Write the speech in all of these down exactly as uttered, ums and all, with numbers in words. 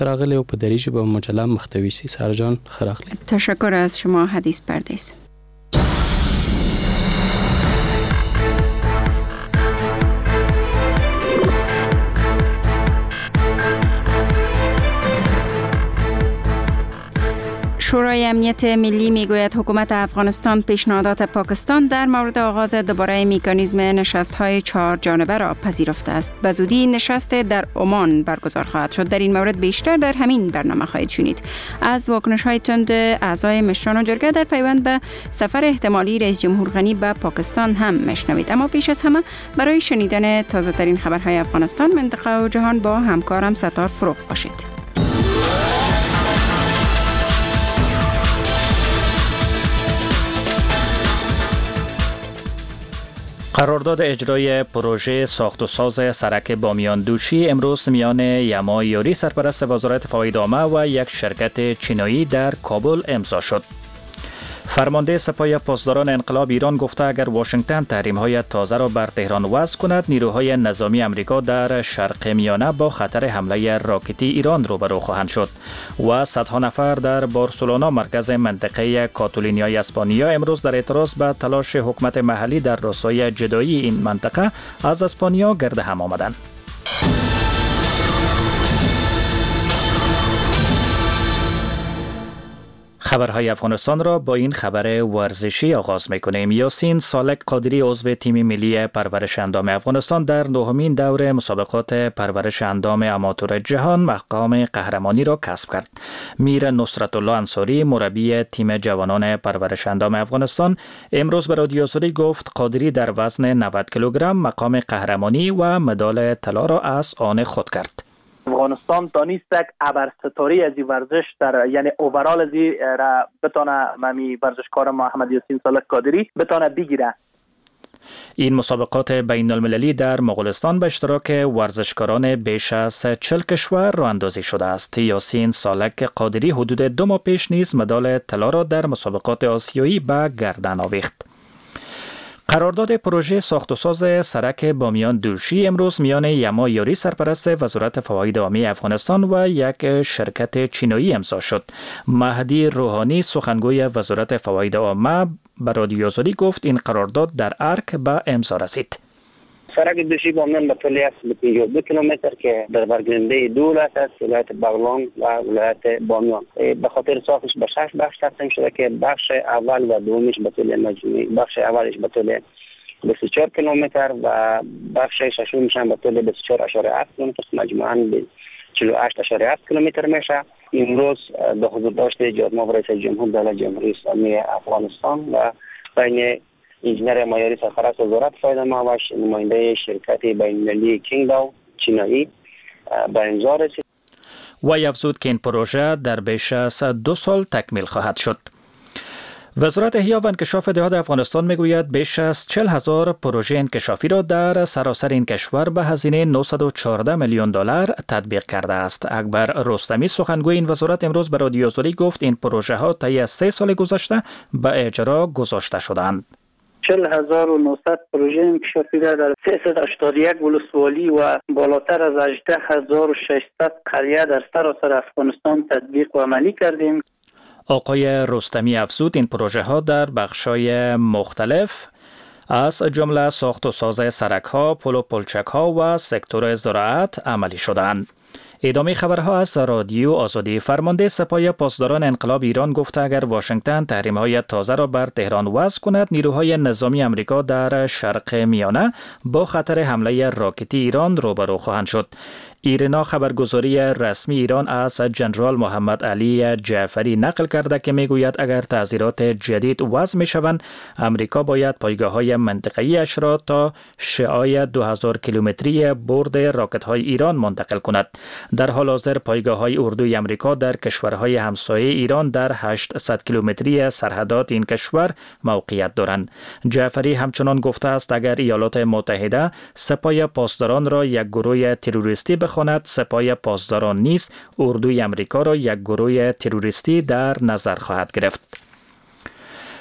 خراغلی و پدریج با مجله مختویسی سرجان خراغلی. تشکر از شما حدیث پردیس. شورای امنیت ملی میگوید حکومت افغانستان پیشنهادات پاکستان در مورد آغاز دوباره مکانیزم نشست‌های چهار جانبه را پذیرفته است. به زودی نشست در عمان برگزار خواهد شد. در این مورد بیشتر در همین برنامه خواهید شنید. از واکنش‌های تند اعضای مشران جرگه در پیوند به سفر احتمالی رئیس جمهور غنی به پاکستان هم میشنوید. اما پیش از همه برای شنیدن تازه‌ترین خبرهای افغانستان، منطقه و جهان با همکارم ستار فروغ باشید. قرارداد اجرای پروژه ساخت و ساز سرک بامیان دوشی امروز میان یما یاری سرپرست وزارت فواید عامه و یک شرکت چینایی در کابل امضا شد. فرمانده سپاه پاسداران انقلاب ایران گفته اگر واشنگتن تحریم‌های تازه را بر تهران وضع کند، نیروهای نظامی آمریکا در شرق میانه با خطر حمله راکتی ایران روبرو خواهند شد. و صدها نفر در بارسلونا مرکز منطقه کاتالونیای اسپانیا امروز در اعتراض به تلاش حکومت محلی در راستای جدایی این منطقه از اسپانیا گرد هم آمدند. خبرهای افغانستان را با این خبر ورزشی آغاز می‌کنیم. یاسین سالک قادری عضو تیم ملی پرورش اندام افغانستان در نهمین دور مسابقات پرورش اندام آماتور جهان مقام قهرمانی را کسب کرد. میر نصرت الله انصاری مربی تیم جوانان پرورش اندام افغانستان امروز به رادیو آزادی گفت قادری در وزن نود کیلوگرم مقام قهرمانی و مدال طلا را از آن خود کرد. افغانستان دانیستک ابر ستاره از این ورزش در یعنی اوورال از این را بتانه ممی ورزشکار محمد یاسین سالک قادری بتانه بگیره. این مسابقات بین المللی در مغولستان به اشتراک ورزشکاران بیش از چهل کشور راه اندازی شده است. یاسین سالک قادری حدود دو ماه پیش نیز مدال طلا را در مسابقات آسیایی به گردن آویخت. قرارداد پروژه ساخت و ساز سرک بامیان دوشی امروز میان یما یاری سرپرست وزارت فواید عامه افغانستان و یک شرکت چینایی امضا شد. مهدی روحانی سخنگوی وزارت فواید عامه به رادیو آزادی گفت این قرارداد در ارک به امضا رسید. سرک دوشی بامیان به طول پنجاه و دو کیلومتر که در برگرفته دو ولایت است، ولایت بغلان و ولایت بامیان. به خاطر ساختش به شش بخش تقسیم شده که بخش اول و دومیش به طول مجموعی بخش اولش به طول بیست و چهار کیلومتر و بخش ششمش هم به طول بیست و چهار و هفت کیلومتر، مجموعاً چهل و هشت و هفت کیلومتر میشه. امروز به حضور داشت جناب رئیس جمهور دولت جمهوری اسلامی افغانستان و بین انجینر مایاری سرپرست وزارت فواید عامه و نماینده شرکت بین‌المللی کینگداو چینایی به امضا رسید. و افزود که این پروژه در بیش از دو سال تکمیل خواهد شد. وزارت احیا و انکشاف دهات افغانستان میگوید بیش از چهل هزار پروژه انکشافی را در سراسر این کشور به هزینه نهصد و چهارده میلیون دلار تطبیق کرده است. اکبر رستمی سخنگوی این وزارت امروز به رادیو آزادی گفت این پروژه ها طی از سه سال گذشته به اجرا گذاشته شدند. چهل هزار و نهصد پروژه انکشافی را در سیصد و هشتاد و یک ولسوالی و بالاتر از هجده هزار و ششصد قریه در سراسر افغانستان تطبیق و عملی کردیم. آقای رستمی افزود این پروژه ها در بخشای مختلف از جمله ساخت و ساز سرک ها، پل و پلچک ها و سکتور زراعت عملی شدند. ادامه خبرها از رادیو آزادی. فرمانده سپاه پاسداران انقلاب ایران گفته اگر واشنگتن تحریم‌های تازه را بر تهران وضع کند، نیروهای نظامی آمریکا در شرق میانه با خطر حمله راکتی ایران روبرو خواهند شد. ایرنا خبرگزاری رسمی ایران از جنرال محمد علی جعفری نقل کرده که میگوید اگر تعزیرات جدید وضع میشوند، آمریکا باید پایگاه‌های منطقه‌ای اش را تا شعاع دو هزار کیلومتری برد راکت‌های ایران منتقل کند. در حال حاضر پایگاه‌های اردوی آمریکا در کشورهای همسایه ایران در هشتصد کیلومتری سرحدات این کشور موقعیت دارند. جعفری همچنان گفته است اگر ایالات متحده سپاه پاسداران را یک گروه تروریستی بخواند، سپاه پاسداران نیز اردوی آمریکا را یک گروه تروریستی در نظر خواهد گرفت.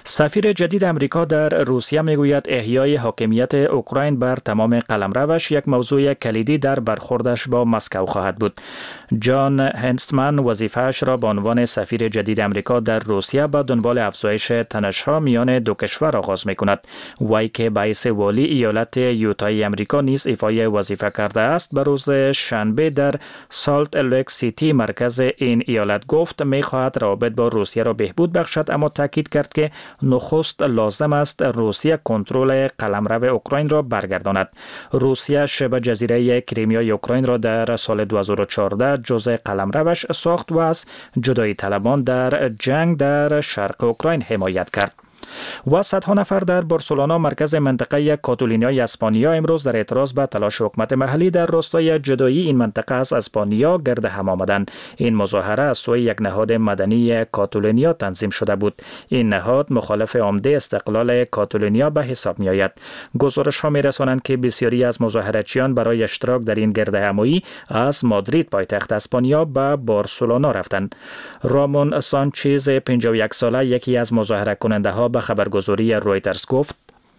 سفیر جدید امریکا در روسیه میگوید احیای حاکمیت اوکراین بر تمام قلمروش یک موضوع کلیدی در برخوردش با مسکو خواهد بود. جان هنسمن وظیفه‌اش را به عنوان سفیر جدید امریکا در روسیه به دنبال افزایش تنش‌ها میان دو کشور آغاز می‌کند. وی که باعث والی ایالت یوتای امریکا نیز ایفای وظیفه کرده است، به روز شنبه در سالت لیک سیتی مرکز این ایالت گفت می‌خواهد روابط با روسیه را بهبود بخشد، اما تاکید کرد که نخست لازم است روسیه کنترل قلمرو اوکراین را برگرداند. روسیه شبه جزیره کریمیا اوکراین را در سال دو هزار و چهارده جزء قلمروش ساخت و از جدایی طلبان در جنگ در شرق اوکراین حمایت کرد. و صدها نفر در بارسلونا مرکز منطقه کاتالونیای اسپانیا امروز در اعتراض به تلاش حکومت محلی در راستای جدایی این منطقه از اسپانیا گرد هم آمدند. این مظاهره از سوی یک نهاد مدنی کاتالونیا تنظیم شده بود. این نهاد مخالف عمده استقلال کاتالونیا به حساب می آید. گزارش ها می رسانند که بسیاری از مظاهراتچیان برای اشتراک در این گرد همایی از مادرید پایتخت اسپانیا به بارسلونا رفتند. رامون سانچز پنجاه و یک ساله یکی از مظاهره کننده ها به خبرگزاری رویترز گفت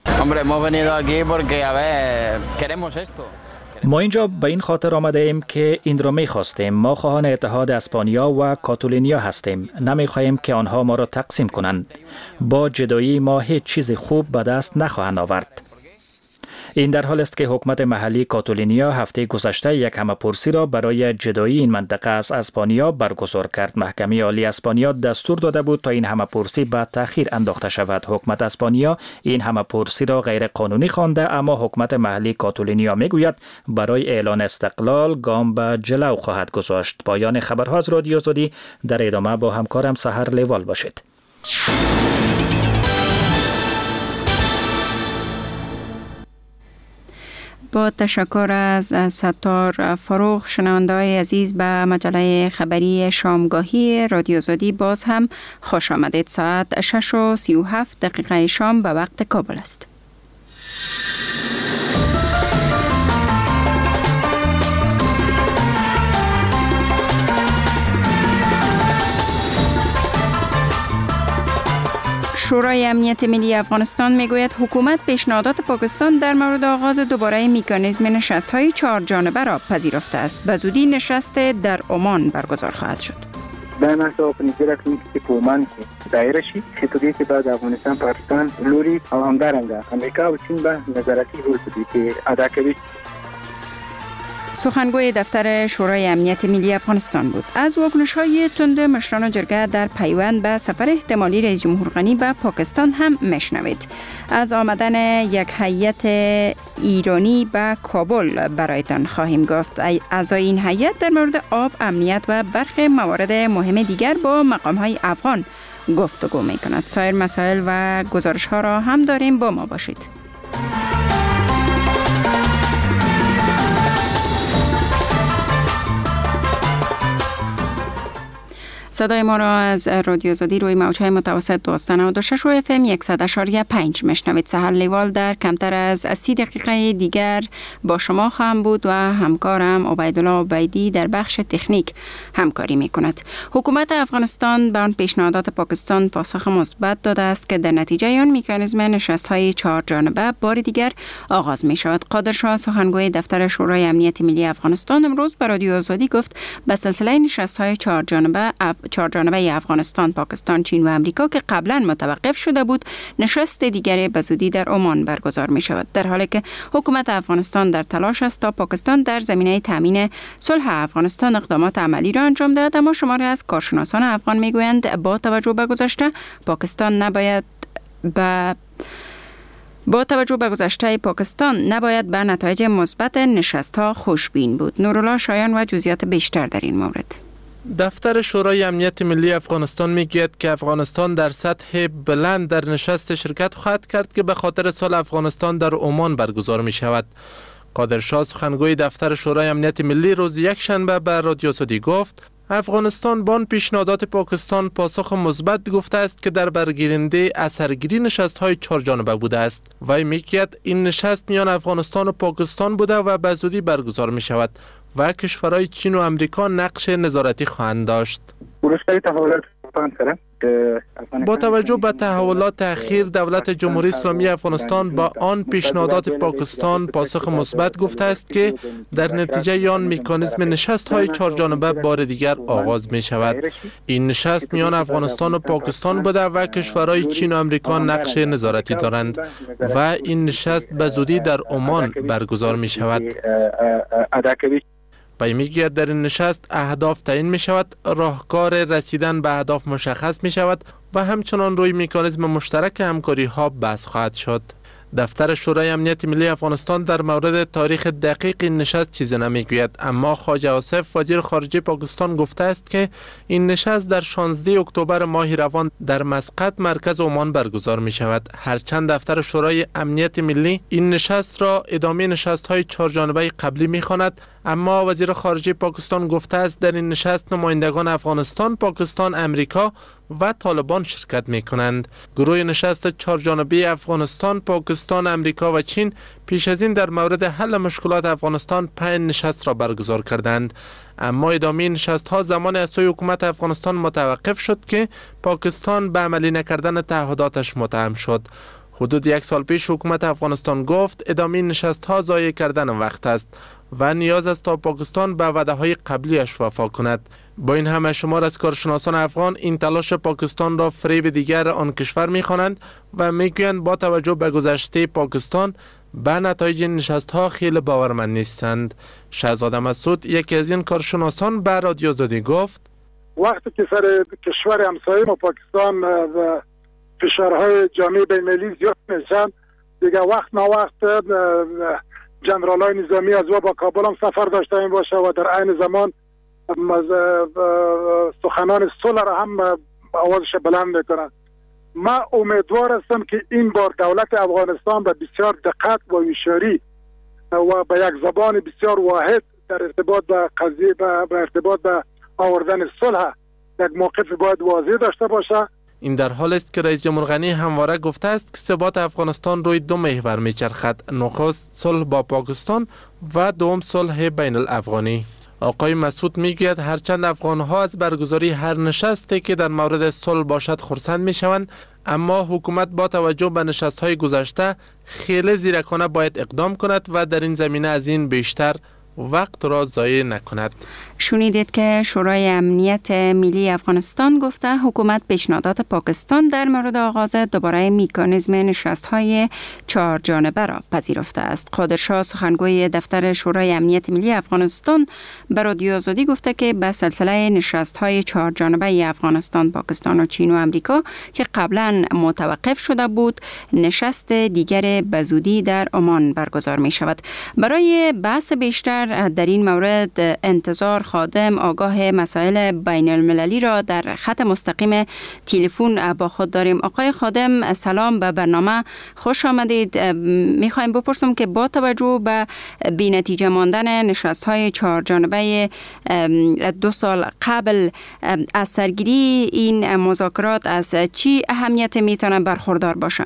ما اینجا به این خاطر آمده ایم که این را می خواستیم. ما خواهان اتحاد اسپانیا و کاتالونیا هستیم. نمی خواهیم که آنها ما را تقسیم کنند. با جدایی ما هیچ چیز خوب به دست نخواهند آورد. این در حال است که حکومت محلی کاتالونیا هفته گذشته یک همه‌پرسی را برای جدایی این منطقه از اسپانیا برگزار کرد. محکمه عالی اسپانیا دستور داده بود تا این همه‌پرسی به تأخیر انداخته شود. حکومت اسپانیا این همه‌پرسی را غیر قانونی خوانده، اما حکومت محلی کاتالونیا میگوید برای اعلان استقلال گام به جلو خواهد گذاشت. پایان خبرها از رادیو آزادی. در ادامه با همکارم سحر لیوال باشید. با تشکر از ستار فروغ. شنونده‌های عزیز به مجله خبری شامگاهی رادیو آزادی باز هم خوش آمدید. ساعت شش و سی و هفت دقیقه شام به وقت کابل است. شورای امنیت ملی افغانستان میگوید حکومت پیشنهادات پاکستان در مورد آغاز دوباره مکانیزم نشست‌های چهار جانبه را پذیرفته است. به زودی نشست در عمان برگزار خواهد شد. دا ناسا په نږدې راتلونکي کې په عمان کې دایره شي چې په دې کې به د افغانستان، پاکستان لوري او همدارنګه امریکا او چین به نظارتي رول په دې کې ادا کوي. سخنگوی دفتر شورای امنیت ملی افغانستان بود. از واکنش‌های تند مشران جرگه در پیوند به سفر احتمالی رئیس جمهور غنی به پاکستان هم میشنوید. از آمدن یک هیئت ایرانی به کابل برایتان خواهیم گفت. اعضای این هیئت در مورد آب، امنیت و برخی موارد مهم دیگر با مقام‌های افغان گفتگو می‌کند. سایر مسائل و گزارش‌ها را هم داریم، با ما باشید. صدای ما را از رادیو آزادی روی موج‌های متوسط دوست نود و شش و اف ام صد و یک و پنج میشنوید. سحر لیوال در کمتر از سی دقیقه دیگر با شما خواهم بود و همکارم عبیدالله عبیدی در بخش تکنیک همکاری میکند. حکومت افغانستان به آن پیشنهادات پاکستان پاسخ مثبت داده است که در نتیجه آن مکانیزم نشست‌های چهار جانبه بار دیگر آغاز می شود. قادر شاه سخنگوی دفتر شورای امنیت ملی افغانستان امروز به رادیو آزادی گفت به سلسله نشست‌های چهار جانبه چهار جانبه افغانستان، پاکستان، چین و امریکا که قبلا متوقف شده بود، نشست دیگری به زودی در عمان برگزار می شود، در حالی که حکومت افغانستان در تلاش است تا پاکستان در زمینه تامین صلح افغانستان اقدامات عملی را انجام دهد. اما شماری از کارشناسان افغان می گویند با توجه به گذشته پاکستان نباید به با توجه به گذشته پاکستان نباید به نتایج مثبت نشست‌ها خوشبین بود. نورالله شایان و جزئیات بیشتر در این مورد. دفتر شورای امنیت ملی افغانستان میگوید که افغانستان در سطح بلند در نشست شرکت خواهد کرد که به خاطر صلح افغانستان در عمان برگزار می شود. قادر شاه سخنگوی دفتر شورای امنیت ملی روز یک شنبه به رادیو آزادی گفت افغانستان با پیشنهادات پاکستان پاسخ مثبت گفته است که در برگیرنده اثرگیری نشست‌های چهار جانبه بوده است. وی میگوید این نشست میان افغانستان و پاکستان بوده و به زودی برگزار می شود و کشورهای چین و امریکا نقش نظارتی خواهند داشت. وروستۍ تحولات په پام سره با توجه به تحولات اخیر دولت جمهوری اسلامی افغانستان با آن پیشنهادات پاکستان پاسخ مثبت گفته است که در نتیجه آن مکانیزم نشست های چهار جانبه بار دیگر آغاز می شود. این نشست میان افغانستان و پاکستان بوده و کشورهای چین و امریکا نقش نظارتی دارند و این نشست به زودی در عمان برگزار می شود. و میگوید در این نشست اهداف تعیین می شود، راهکار رسیدن به اهداف مشخص می شود و همچنان روی مکانیزم مشترک همکاری ها بحث خواهد شد. دفتر شورای امنیت ملی افغانستان در مورد تاریخ دقیق این نشست چیزی نمیگوید، اما خواجه آصف وزیر خارجه پاکستان گفته است که این نشست در شانزده اکتبر ماه روان در مسقط مرکز عمان برگزار می شود. هرچند دفتر شورای امنیت ملی این نشست را ادامه نشست های چهار جانبه قبلی می خواند، اما وزیر خارجه پاکستان گفته است در این نشست نمایندگان افغانستان، پاکستان، امریکا و طالبان شرکت می کنند. گروه نشست چهار جانبه افغانستان، پاکستان، امریکا و چین پیش از این در مورد حل مشکلات افغانستان پنج نشست را برگزار کردند، اما ادامه نشست ها زمان از سوی حکومت افغانستان متوقف شد که پاکستان به عملی نکردن تعهداتش متهم شد. حدود یک سال پیش حکومت افغانستان گفت ادامه نشست ها ضایع کردن وقت است و نیاز است تا پاکستان به وعده های قبلیش وفا کند. با این همه شمار از کارشناسان افغان این تلاش پاکستان را فریب دیگر آن کشور می‌خوانند و میگویند با توجه به گذشته پاکستان به نتایج نشست ها خیلی باورمند نیستند. شهزاده مسعود یکی از این کارشناسان به رادیو آزادی گفت وقتی که سر کشور همسایه ما پاکستان و فشارهای جامعه بین‌المللی زیاد میشن، دیگه وقت نه وقت جنرال های نظامی از و با کابل هم سفر داشته این باشه و در عین زمان سخنان صلح را هم آوازش بلند میکنن. من امیدوار هستم که این بار دولت افغانستان به بسیار دقت و هوشیاری و به یک زبان بسیار واحد در ارتباط به قضیه به ارتباط به آوردن صلح یک موقف باید واضح داشته باشه. این در حال است که رئیس جمهور غنی همواره گفته است که ثبات افغانستان روی دو محور میچرخد: نخست صلح با پاکستان و دوم صلح بین الافغانی. آقای مسعود میگوید هرچند افغانها از برگزاری هر نشستی که در مورد صلح باشد خرسند میشوند، اما حکومت با توجه به نشست‌های گذشته خیلی زیرکانه باید اقدام کند و در این زمینه از این بیشتر وقت را ضایع نکند. شنیدید که شورای امنیت ملی افغانستان گفته حکومت پیشنهادات پاکستان در مورد آغاز دوباره مکانیزم نشست‌های چهار جانبه را پذیرفته است. قادرشاه سخنگوی دفتر شورای امنیت ملی افغانستان به رادیو آزادی گفته که به سلسله نشست‌های چهار جانبه افغانستان، پاکستان و چین و امریکا که قبلا متوقف شده بود، نشست دیگر به زودی در عمان برگزار می شود. برای بحث بیشتر در این مورد انتظار خادم آگاه مسائل بین المللی را در خط مستقیم تلفن با خود داریم. آقای خادم سلام، به برنامه خوش آمدید. میخوایم بپرسم که با توجه به بی‌نتیجه ماندن نشست‌های چهار جانبه دو سال قبل از سرگیری این مذاکرات از چی اهمیت میتونه برخوردار باشه؟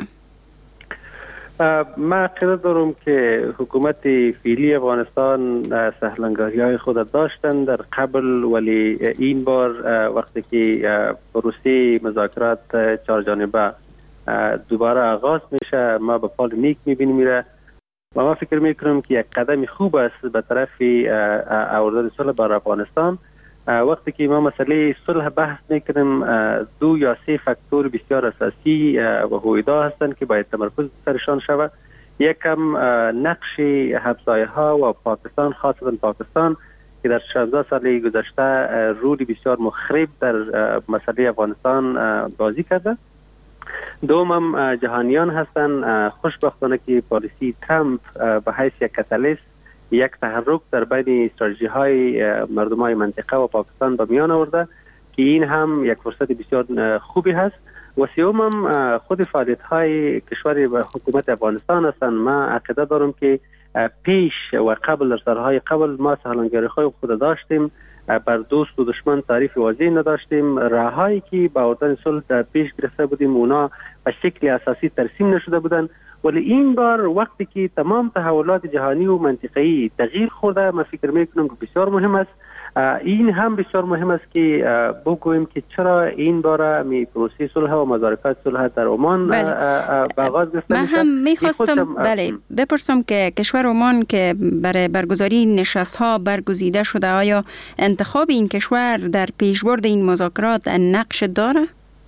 من عقیده دارم که حکومت فعلی افغانستان سهلنگاری های خود داشتن در قبل، ولی این بار وقتی که پروسه مذاکرات چهار جانبه دوباره آغاز میشه ما به فال نیک میبینیم میره و ما فکر میکنم که یک قدم خوب است به طرف آوردن صلح بر افغانستان. وقتی که ما مسئله صلح بحث میکنیم دو یا سه فاکتور بسیار اساسی و هویدا هستند که باید تمرکز سرشان شود. یکم نقش همسایه ها و پاکستان، خاصتا پاکستان که در شانزده سال گذشته رولی بسیار مخرب در مسئله افغانستان بازی کرده. دوم جهانیان هستند. خوشبختانه که پالیسی ترامپ به حیث یک کاتالیست، یک تحرک در بین استراتژی های مردم های منطقه و پاکستان به میان آورده که این هم یک فرصت بسیار خوبی هست. و سوم هم خود فعالیت های کشور و حکومت افغانستان هستند. من عقیده دارم که پیش و قبل در سالهای قبل ما سهلنگاری های خود داشتیم، بر دوست و دشمن تعریف واضح نداشتیم، راههایی که با آوردن صلح در پیش گرفته بودیم اونا به شکل اساسی ترسیم نشده بودند. ولی این بار وقتی که تمام تحولات جهانی و منطقه‌ای تغییر خورده، من فکر میکنم که بسیار مهم است این هم بسیار مهم است که بگوییم که چرا این باره می پروسه صلح و مذاکرات صلح در عمان به آغاز گرفته میشه. من هم میخواستم بله بپرسم که کشور عمان که برای برگزاری نشست ها برگزیده شده، آیا انتخاب این کشور در پیشبرد این مذاکرات نقش داره؟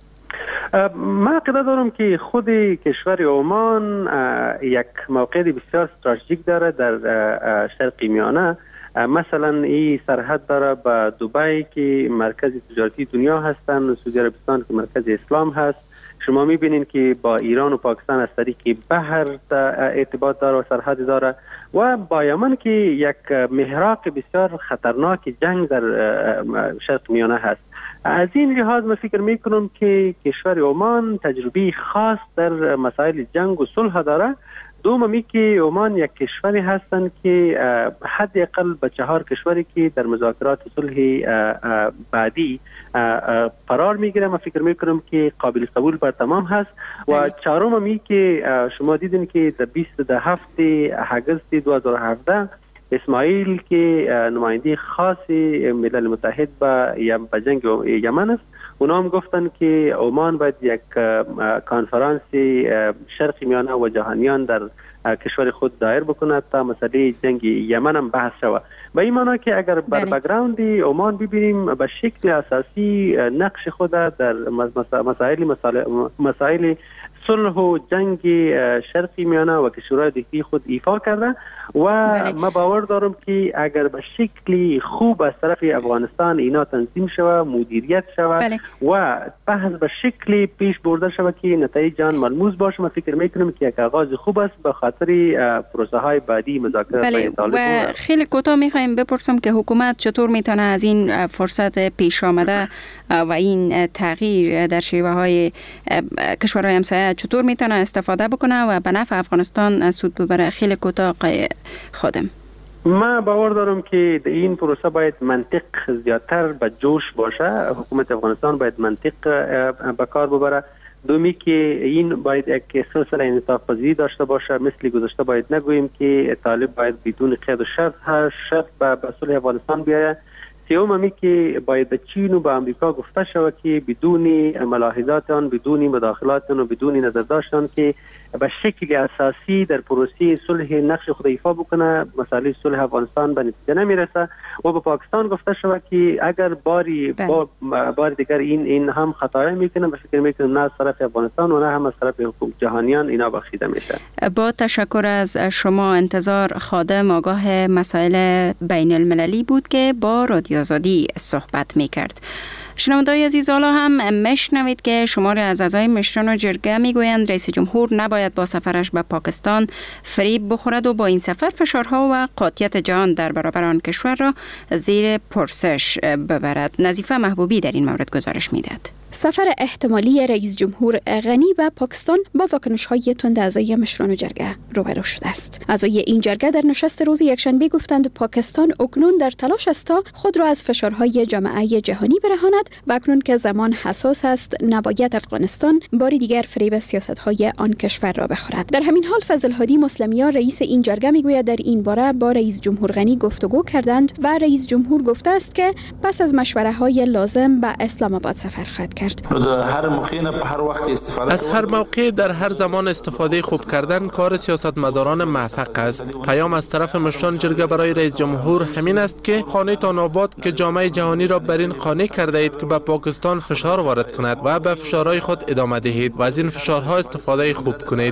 من عقیده دارم که خود کشور عمان یک موقع بسیار استراتژیک داره در شرق میانه. مثلا این سرحد داره با دبی که مرکز تجارتی دنیا هستند، سعودی عربستان که مرکز اسلام هست. شما میبینین که با ایران و پاکستان از طریق بحر ارتباط داره و سرحد داره، و با یمن که یک محراق بسیار خطرناک جنگ در شرق میانه هست. از این لحاظ من فکر میکنم که کشور عمان تجربه خاص در مسائل جنگ و صلح داره. دوم می که عمان یک کشوری هستند که حداقل به چهار کشوری که در مذاکرات صلح بعدی قرار میگیره، من فکر میکنم که قابل قبول بر تمام هست. و چهارم می که شما دیدین که در بیست و هفت اگست دو هزار و هفده اسماعیل که نماینده خاص ملل متحد به جنگ یمن است، اونا هم گفتن که عمان باید یک کنفرانس شرق میانه و جهانیان در کشور خود دایر بکند تا مسئله جنگ یمن هم بحث شود. به این معنی که اگر بر بک‌گراند عمان ببینیم به شکل اساسی نقش خود در مسائل مسائل صلح و جنگ شرق میانه و کشورهای دیگه خود ایفا کرده، و ما باور دارم که اگر به شکلی خوب از طرف افغانستان اینا تنظیم شود، مدیریت شود بله. و بحث به شکلی پیش برده شود که نتایج آن ملموس باشه، من فکر میکنم که یک آغاز خوب است به خاطر پروسه های بعدی مذاکرات. بله. و خیلی کوتاه میخوایم بپرسم که حکومت چطور میتونه از این فرصت پیش آمده و این تغییر در شیوه های کشورهای همسایه چطور میتونه استفاده بکنه و به نفع افغانستان سود ببره؟ خیلی کوتاه خودم. من باور دارم که این پروسه باید منطق زیادتر به جوش باشه. حکومت افغانستان باید منطق به کار ببره. دومی که این باید یک سلسله انعطاف پذیری داشته باشه، مثل گذشته باید نگوییم که طالب باید بدون قید و شرط هر شرط به صلح افغانستان بیاید. سیوم همی که باید به چین و به امریکا گفته شود که بدون ملاحظاتان، بدون مداخلاتان و بدون نظر داشتن که به شکل اساسی در پروسه صلح نقش خود ایفا بکنه، مسئله صلح افغانستان به نتیجه نمیرسه. و به پاکستان گفته شود که اگر باری بار, بار دیگر این این هم خطایی میکنه، به فکر میکنم نه از طرف افغانستان و نه هم از طرف حقوق جهانیان اینا بخشیده میشه. با تشکر از شما. انتظار خادم آگاه مسائل بین المللی بود که با رادیو آزادی صحبت میکرد. شنونده‌های عزیز، حالا هم میشنوید که شماری از اعضای مشران جرگه میگویند رئیس جمهور نباید با سفرش به پاکستان فریب بخورد و با این سفر فشارها و قاطعیت جهان در برابر آن کشور را زیر پرسش ببرد. نظیفه محبوبی در این مورد گزارش میدهد. سفر احتمالی رئیس جمهور غنی به پاکستان با واکنش‌های تند اعضای مشران جرگه روبرو شده است. اعضای این جرگه در نشست روز یکشنبه گفتند پاکستان اکنون در تلاش است تا خود را از فشارهای جامعه جهانی برهاند و اکنون که زمان حساس است نباید افغانستان باری دیگر فریب سیاست‌های آن کشور را بخورد. در همین حال فضل هادی مسلمیان رئیس این جرگه میگوید در این باره با رئیس جمهور غنی گفتگو کردند و رئیس جمهور گفته است که پس از مشوره‌های لازم به اسلام آباد سفر خواهد کرد. هر موقع نه هر وقت استفاده از هر موقع در هر زمان استفاده خوب کردن کار سیاستمداران موفق است. پیام از طرف مشران جرگه برای رئیس جمهور همین است که خانه تان آباد که جامعه جهانی را بر این قانع کرده اید که به پاکستان فشار وارد کند و به فشارهای خود ادامه دهید و از این فشارها استفاده خوب کنید.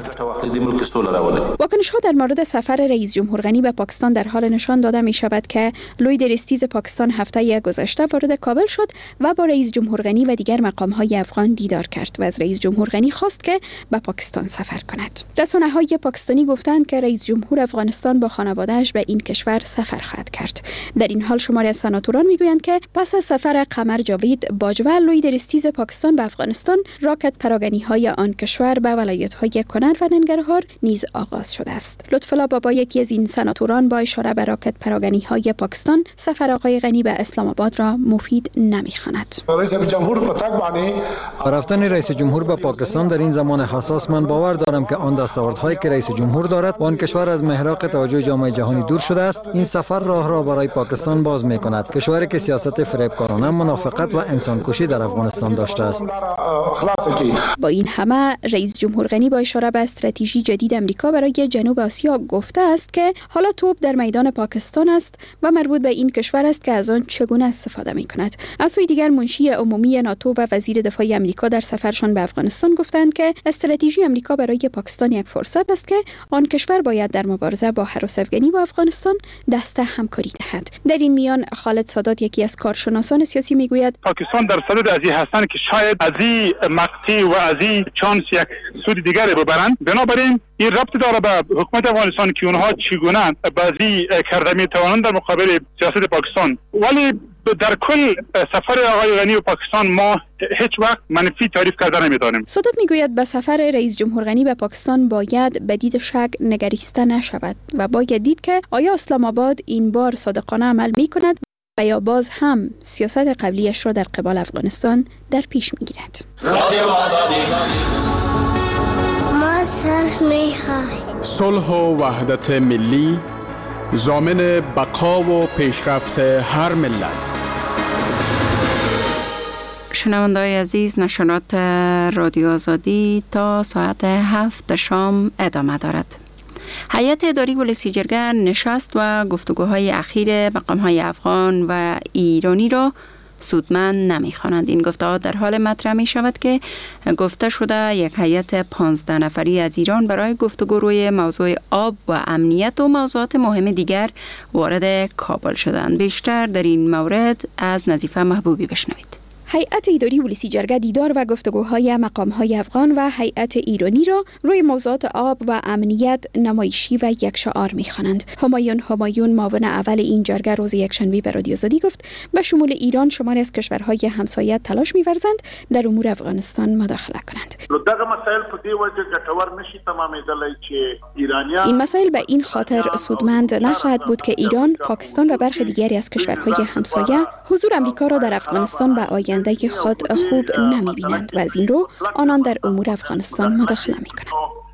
واکنش‌ها در مورد سفر رئیس جمهور غنی به پاکستان در حال نشان داده می شود که لوید اریستیز پاکستان هفته گذشته وارد کابل شد و با رئیس جمهور غنی و دیگر مقام‌های افغان دیدار کرد و از رئیس جمهور غنی خواست که به پاکستان سفر کند. رسانه‌های پاکستانی گفتند که رئیس جمهور افغانستان با خانواده‌اش به این کشور سفر خواهد کرد. در این حال شماری از سناتوران میگویند که پس از سفر قمر جاوید جاوید باجوه لوی درستیز پاکستان به افغانستان راکت پراگنی‌های آن کشور به ولایت‌های کنر و ننگرهار نیز آغاز شده است. لطف‌الله بابا یکی از این سناتوران با اشاره به راکت پراگنی‌های پاکستان سفر آقای غنی به اسلام آباد را مفید نمی‌خواند. رئیس جمهور په تک باندې رفتن رئیس جمهور به پاکستان در این زمان حساس من باور دارم که آن دستاوردهایی که رئیس جمهور دارد و آن کشور از محراق توجه جامعه جهانی دور شده است، این سفر راه را برای پاکستان باز می‌کند. کشوری که سیاست فریبکارانه، منافقت و انسانکشی در افغانستان داشته است. با این همه رئیس جمهور غنی با اشاره به استراتژی جدید امریکا برای جنوب آسیا گفته است که حالا توپ در میدان پاکستان است و مربوط به این کشور است که از آن چگونه استفاده می‌کند. از سوی دیگر منشی عمومی ناتو و وزیر دفاع امریکا در سفرشان به افغانستان گفتند که استراتژی امریکا برای پاکستان یک فرصت است که آن کشور باید در مبارزه با هراس افغانی و افغانستان دست همکاری دهد. در این میان خالد سادات یکی از کارشناسان سیاسی میگوید پاکستان در صدد از این هستند که شاید از این مقطع و از این چانس یک سود دیگری ببرند. بنابراین این ربط داره به حکومت افغانستان که اونها چگونه بازی کرده میتوانند در مقابل سیاست پاکستان. ولی در کل سفر آقای غنی و پاکستان ما هیچ وقت منفی تعریف کرده نمیدانیم. سادات میگوید به سفر رئیس جمهور غنی به پاکستان باید به دید شک نگریسته نشود و باید دید که آیا اسلام آباد این بار صادقانه عمل میکند و یا باز هم سیاست قبلیش را در قبال افغانستان در پیش میگیرد. صلح و وحدت ملی ضامن بقا و پیشرفت هر ملت. شنونده‌های عزیز، نشرات رادیو آزادی تا ساعت هفت شام ادامه دارد. هیئت اداری ولسی جرگه نشست و گفتگوهای اخیر مقام‌های افغان و ایرانی را سودمند نمی‌خوانند. این گفته‌ها در حال مطرح می‌شود که گفته شده یک هیئت پانزده نفری از ایران برای گفتگو روی موضوع آب و امنیت و موضوعات مهم دیگر وارد کابل شدند. بیشتر در این مورد از نظیفه محبوبی بشنوید. هیئت اداری ولسی جرگه دیدار و گفتگوهای مقام‌های افغان و هیئت ایرانی را روی موضوعات آب و امنیت نمایشی و یکشعار می‌خوانند. همایون همایون معاون اول این جرگه روز یکشنبه به رادیو آزادی گفت به شمول ایران شماری از کشورهای همسایه تلاش می‌ورزند در امور افغانستان مداخله کنند. این مسائل به این خاطر سودمند نخواهد بود که ایران، پاکستان و برخی دیگری از کشورهای همسایه حضور امریکا را در افغانستان به آینده خود خوب نمی‌بینند و از این رو آنان در امور افغانستان مداخله می‌کنند.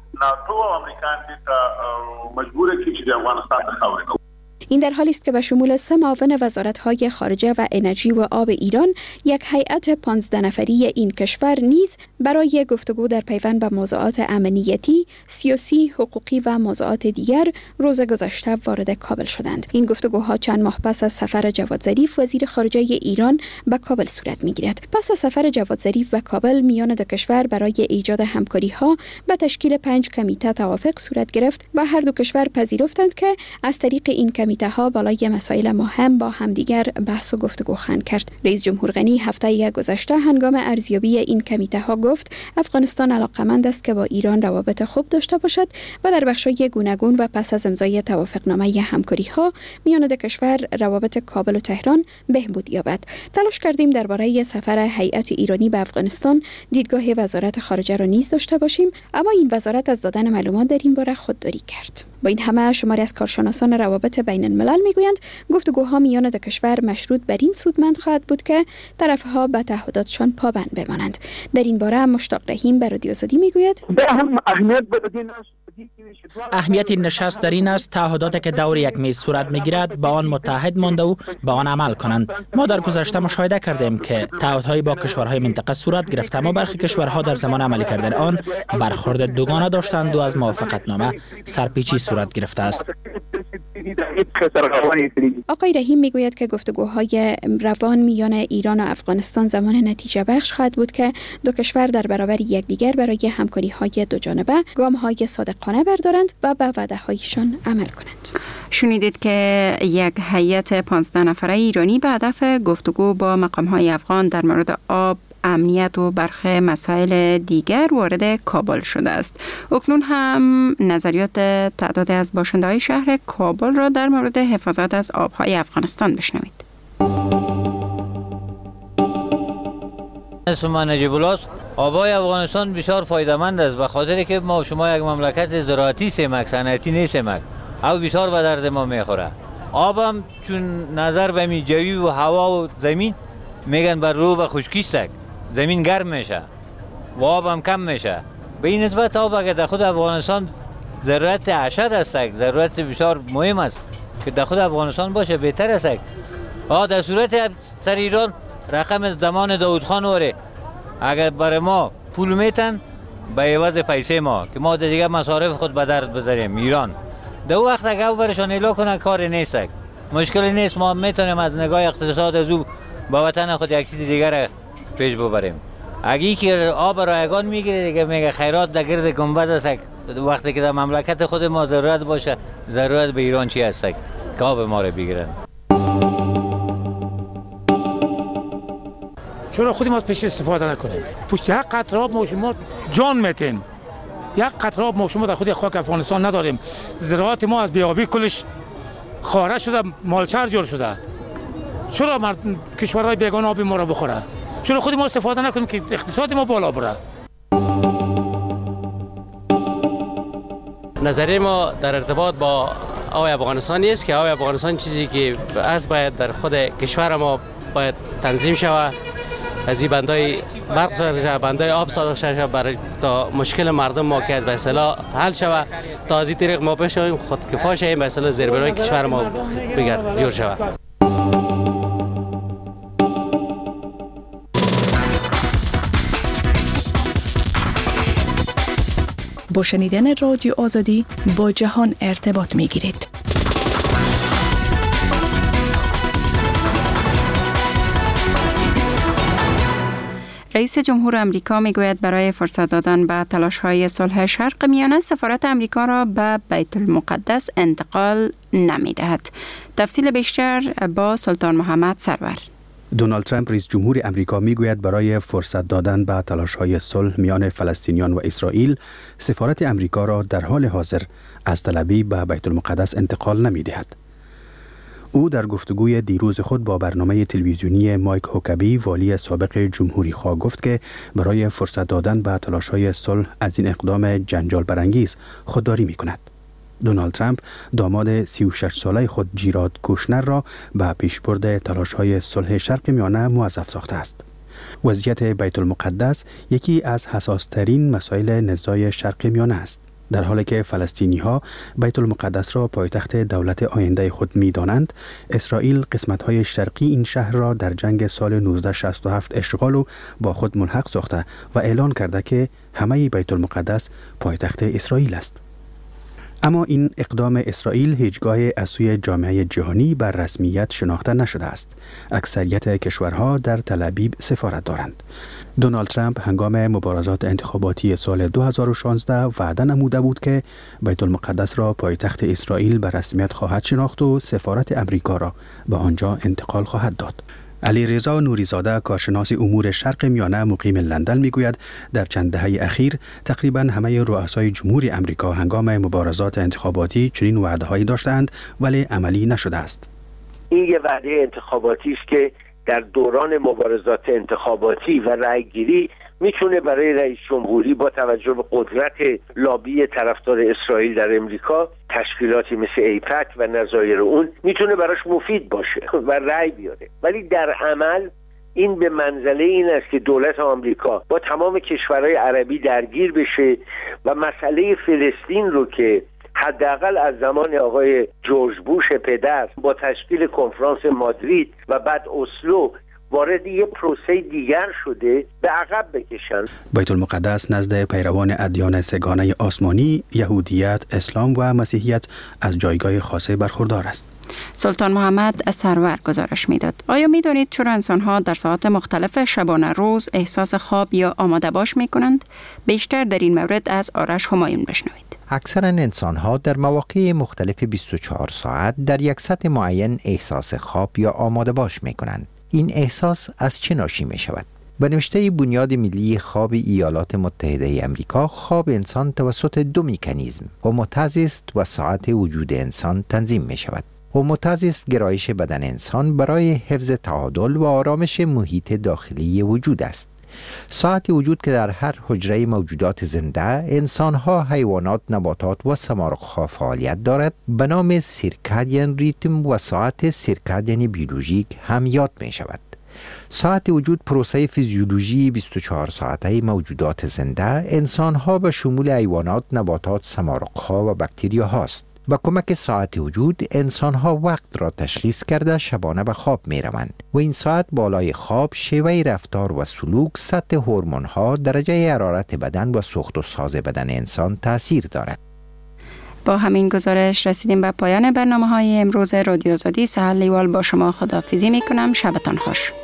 این در حالی است که به شمول سه معاون وزارت‌های خارجه و انرژی و آب ایران، یک هیئت پانزده نفری این کشور نیز برای گفتگو در پیوند به موضوعات امنیتی، سیاسی، حقوقی و موضوعات دیگر روز گذشته وارد کابل شدند. این گفتگوها چند ماه پس از سفر جواد ظریف وزیر خارجه ایران به کابل صورت می‌گیرد. پس از سفر جواد ظریف به کابل، میان دو کشور برای ایجاد همکاری‌ها به تشکیل پنج کمیته توافق صورت گرفت و هر دو کشور پذیرفتند که از طریق این کمیته ها بالای مسائل مهم با همدیگر بحث و گفتگو خواهند کرد. رئیس جمهور غنی هفته گذشته هنگام ارزیابی این کمیته ها گفت افغانستان علاقمند است که با ایران روابط خوب داشته باشد و در بخش‌های گوناگون و پس از امضای توافقنامه همکاری ها میان دو کشور روابط کابل و تهران بهبود یابد. تلاش کردیم درباره سفر هیئت ایرانی به افغانستان دیدگاه وزارت خارجه را نیز داشته باشیم، اما این وزارت از دادن معلومات در این باره خودداری کرد. با این همه شماری از کارشناسان روابط بین الملل میگویند گفتگوها میان دو کشور مشروط بر این سودمند خواهد بود که طرفها به تعهداتشان پابند بمانند. در این باره مشتاق رحیم به رادیو آزادی میگوید اهمیت این نشست در این است تعهداتی که دور یک میز صورت میگیرد با آن متحد مانده و با آن عمل کنند. ما در گذشته مشاهده کردیم که تعهدهای با کشورهای منطقه صورت گرفت، اما برخی کشورها در زمان عملی کردن آن برخورد دوگانه داشتند و از موافقتنامه سرپیچی صورت گرفته است. آقای رحیم میگوید که گفتگوهای روان میان ایران و افغانستان زمان نتیجه بخش خواهد بود که دو کشور در برابر یکدیگر برای همکاری‌های دو جانبه گام‌های صادقانه بردارند و به وعده‌هایشان عمل کنند. شنیدید که یک هیئت پانزده نفره ایرانی به هدف گفتگو با مقام‌های افغان در مورد آب، امنیت و برخی مسائل دیگر وارد کابل شده است. اکنون هم نظریات تعدادی از باشنده‌های شهر کابل را در مورد حفاظت از آب‌های افغانستان بشنوید. اسم من نجیب الله است. آبای افغانستان بسیار فایده‌مند است به خاطر که ما شما یک مملکت زراعتی سمک صنعتی نیستیم او بسیار به درد ما میخوره. آبم چون نظر به می جوی و هوا و زمین میگن بر رو به خشکی است، زمین گرم میشه و آبم کم میشه. به این نسبت آب اگه در خود افغانستان ضرورت اشد است، ضرورت بسیار مهم است که در خود افغانستان باشه بهتر است. آ در صورت سر ایران رقم زمان داود خان وره اگر برای ما پول میتن به عوض پیسه ما که ما دیگه مصارف خود به درد بذاریم ایران در وقت اگه او برشان ایلا کنه کار نیست، مشکلی نیست. ما میتونیم از نگاه اقتصاد از او به وطن خود یک چیز دیگر پیش ببریم. اگه که آب رایگان میگیره دیگه میگه خیرات در گرد گنبد است. وقتی که در مملکت خود ما ضرورت باشه ضرورت به ایران چی هست که آب ما رو بگیرن. چرا خودی ما پیش استفاده نکنیم؟ پشت یک قطره آب ما شما جان میتین. یک قطره آب ما شما در خود خاک افغانستان نداریم. زراعت ما از بیابی کلش خاره شده، مالچر جور شده. چرا مرد کشورهای بیگانه آب ما را بخوره؟ چرا خودی ما استفاده نکنیم که اقتصاد ما بالا بره؟ نظریه ما در ارتباط با آب افغانستان است که آب افغانستان چیزی که از باید در خود کشور ما باید تنظیم شود، از این بندای برق ساخته شود، بندای آب ساخته شود برای تا مشکل مردم ما که از به اصطلاح حل شود، تا از این طریق ما بشویم خودکفا شویم به اصطلاح زیربنای کشور ما بگرد جور شود. با شنیدن رادیو آزادی با جهان ارتباط می گیرید. رئیس جمهور امریکا میگوید برای فرصت دادن به تلاش‌های صلح شرق میانه سفارت امریکا را به بیت المقدس انتقال نمی‌دهد. تفصیل بیشتر با سلطان محمد سرور. دونالد ترامپ رئیس جمهور امریکا میگوید برای فرصت دادن به تلاش‌های صلح میان فلسطینیان و اسرائیل سفارت امریکا را در حال حاضر از تل ابیب به بیت المقدس انتقال نمی‌دهد. او در گفتگوی دیروز خود با برنامه تلویزیونی مایک هوکبی والی سابق جمهوری خواه گفت که برای فرصت دادن به تلاش‌های صلح از این اقدام جنجال برانگیز خودداری می‌کند. دونالد ترامپ داماد سی و شش ساله خود جیراد کوشنر را به پیشبرد تلاش‌های صلح شرق میانه موظف ساخته است. وضعیت بیت المقدس یکی از حساس‌ترین مسائل نزاع شرق میانه است. در حالی که فلسطینی‌ها بیت المقدس را پایتخت دولت آینده خود می‌دانند، اسرائیل قسمت‌های شرقی این شهر را در جنگ سال نوزده شصت و هفت اشغال و با خود ملحق ساخته و اعلان کرده که همه بیت المقدس پایتخت اسرائیل است. اما این اقدام اسرائیل هیچگاه از سوی جامعه جهانی بر رسمیت شناخته نشده است. اکثریت کشورها در تل ابیب سفارت دارند. دونالد ترامپ هنگام مبارزات انتخاباتی سال دو هزار و شانزده وعده نموده بود که بیت المقدس را پایتخت اسرائیل به رسمیت خواهد شناخت و سفارت امریکا را به آنجا انتقال خواهد داد. علیرضا نوریزاده کارشناس امور شرق میانه مقیم لندن میگوید در چند دهه اخیر تقریبا همه رؤسای جمهوری امریکا هنگام مبارزات انتخاباتی چنین وعده‌هایی داشتند ولی عملی نشده است. این یه وعده انتخاباتی است که در دوران مبارزات انتخاباتی و رأیگیری میتونه برای رئیس جمهوری با توجه به قدرت لابی طرفدار اسرائیل در امریکا، تشکیلاتی مثل ایپک و نظایر اون میتونه براش مفید باشه و رأی بیاره. ولی در عمل این به منزله این است که دولت آمریکا با تمام کشورهای عربی درگیر بشه و مسئله فلسطین رو که حداقل از زمان آقای جورج بوش پدر با تشکیل کنفرانس مادرید و بعد اسلو وارد یه پروسه دیگر شده به عقب بکشن. بیت المقدس نزد پیروان ادیان سگانه آسمانی، یهودیت، اسلام و مسیحیت از جایگاه خاصه برخوردار است. سلطان محمد سرور گزارش میداد. آیا میدانید چرا انسان‌ها در ساعات مختلف شبانه روز احساس خواب یا آماده باش میکنند؟ بیشتر در این مورد از آرش همایون بشنوید. اکثرا انسان‌ها در مواقع مختلف بیست و چهار ساعت در یک سطح معین احساس خواب یا آماده باش میکنند. این احساس از چه ناشی می شود؟ به نوشته بنیاد ملی خواب ایالات متحده امریکا، خواب انسان توسط دو مکانیزم هوموتازیس و ساعت وجود انسان تنظیم می شود. هوموتازیس گرایش بدن انسان برای حفظ تعادل و آرامش محیط داخلی وجود است. ساعت وجود که در هر حجره موجودات زنده، انسانها، حیوانات، نباتات و سمارقها فعالیت دارد، به نام سیرکادین ریتم و ساعت سیرکادین بیولوژیک هم یاد می شود. ساعت وجود پروسه فیزیولوژی بیست و چهار ساعته موجودات زنده، انسانها به شمول حیوانات، نباتات، سمارقها و باکتریا هاست. با کمک ساعت وجود انسانها وقت را تشخیص کرده شبانه به خواب می روند و این ساعت بالای خواب شیوه رفتار و سلوک، سطح هورمون ها، درجه حرارت بدن و سوخت و ساز بدن انسان تأثیر دارد. با همین گزارش رسیدیم به پایان برنامه های امروز رادیو آزادی. سحر لیوال با شما خداحافظی می کنم. شبتان خوش.